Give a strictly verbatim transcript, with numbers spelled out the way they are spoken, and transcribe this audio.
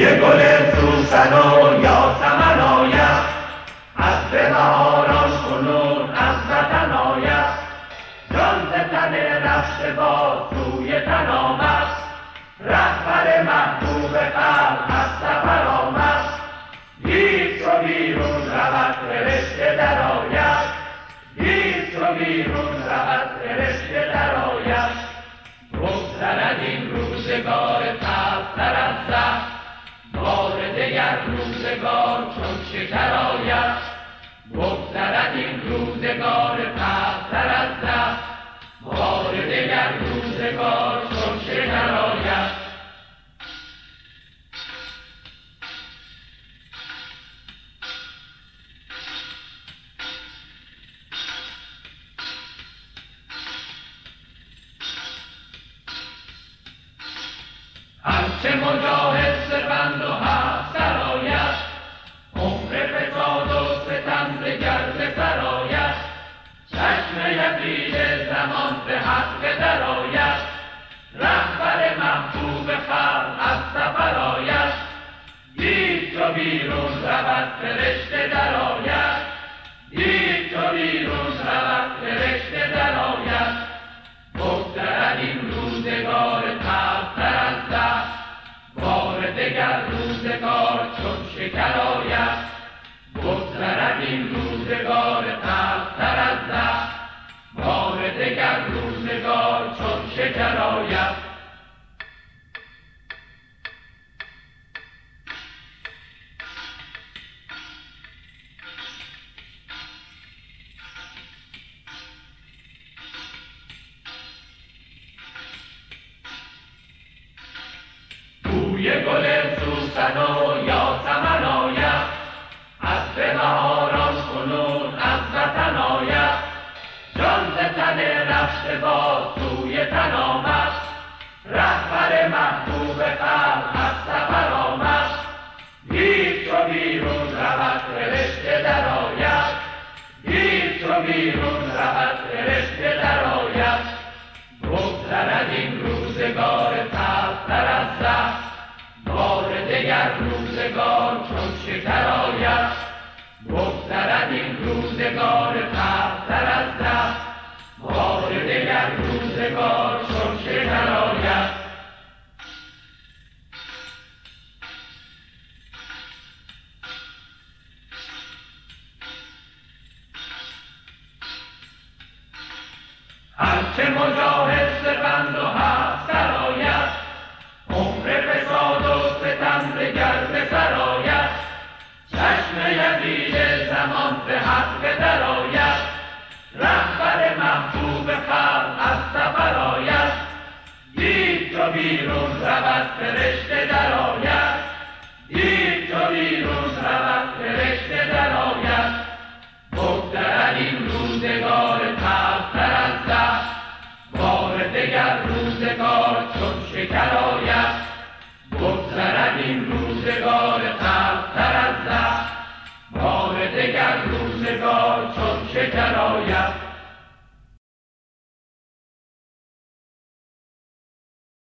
بوی گل سوسن و یاسمن آید، از بهاران کنون از وطن آید. جان ز تن رفته باز سوی تن آمد، رهبر محبوب خلق از سفر آمد. گیر چو بیرون رود فرشته در آید، گیر چو بیرون رود فرشته در آید. بگذرد این روزگار تلختر از زهر، بار دگر روزگار چون شکر آید. بگذرد این روزگار تلختر از زهر، بار دگر روزگار چون شکر آید. هرچه مجاهد سربند و حق سرآید، عمر فساد و ستم ز گرد سرآید. چشم یزید زمان به حق درآید، رهبر محبوب خلق از سفر آید. دید چو بیرون رود فرشته درآید، دید چو بیرون رود فرشته درآید. بگذرد این روزگار تلختر از زهر، بار دگر روزگار چون شکر آید. بگذرد این روزگار تلختر از زهر، بار دگر روزگار چون شکر آید. بوی گل سوسن و یاسمن آید، از بهاران کنون از وطن آید. جان ز تن رفته باز سوی تن آمد، رهبر محبوب خلق از سفر آمد. گیر چو بیرون رود فرشته در آید، گیر چو بیرون رود فرشته در آید. بگذرد این روزگار تلختر از زهر، بار دگر روزگار چون شکر آید. بگذرد این روزگار تلختر از زهر، بار دگر روزگار چون شکر آید. هرچه مجاهد سربند و حق سرآید، عمر فساد و ستم ز گرد سرآید. چشم یزید زمان به حق درآید، رهبر محبوب خلق از سفر آید. دید چو بیرون رود فرشته درآید، دید چو بیرون رود فرشته درآید. بگذرد این روزگار تلختر از زهر، بار دگر روزگار چون شکر آید. بگذرد این روزگار تلختر از زهر، بار دگر روزگار چون شکر آید.